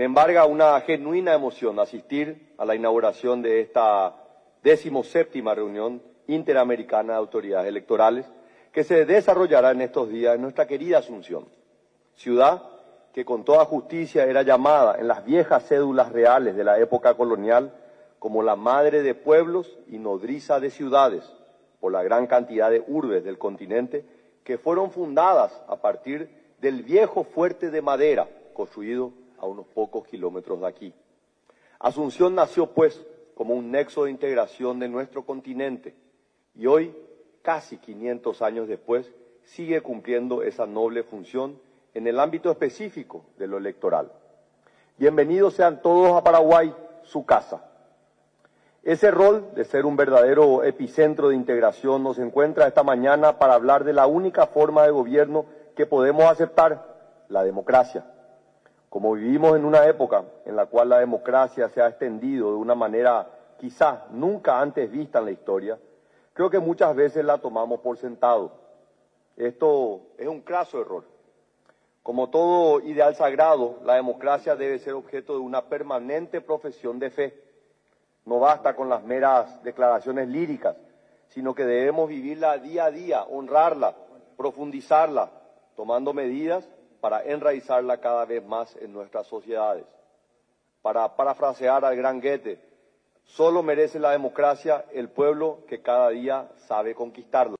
Me embarga una genuina emoción asistir a la inauguración de esta 17ª reunión interamericana de autoridades electorales que se desarrollará en estos días en nuestra querida Asunción, ciudad que con toda justicia era llamada en las viejas cédulas reales de la época colonial como la madre de pueblos y nodriza de ciudades, por la gran cantidad de urbes del continente que fueron fundadas a partir del viejo fuerte de madera construido a unos pocos kilómetros de aquí. Asunción nació, pues, como un nexo de integración de nuestro continente y hoy, casi 500 años después, sigue cumpliendo esa noble función en el ámbito específico de lo electoral. Bienvenidos sean todos a Paraguay, su casa. Ese rol de ser un verdadero epicentro de integración nos encuentra esta mañana para hablar de la única forma de gobierno que podemos aceptar, la democracia. Como vivimos en una época en la cual la democracia se ha extendido de una manera quizás nunca antes vista en la historia, creo que muchas veces la tomamos por sentado. Esto es un craso error. Como todo ideal sagrado, la democracia debe ser objeto de una permanente profesión de fe. No basta con las meras declaraciones líricas, sino que debemos vivirla día a día, honrarla, profundizarla, tomando medidas para enraizarla cada vez más en nuestras sociedades. Para parafrasear al gran Goethe, solo merece la democracia el pueblo que cada día sabe conquistarla.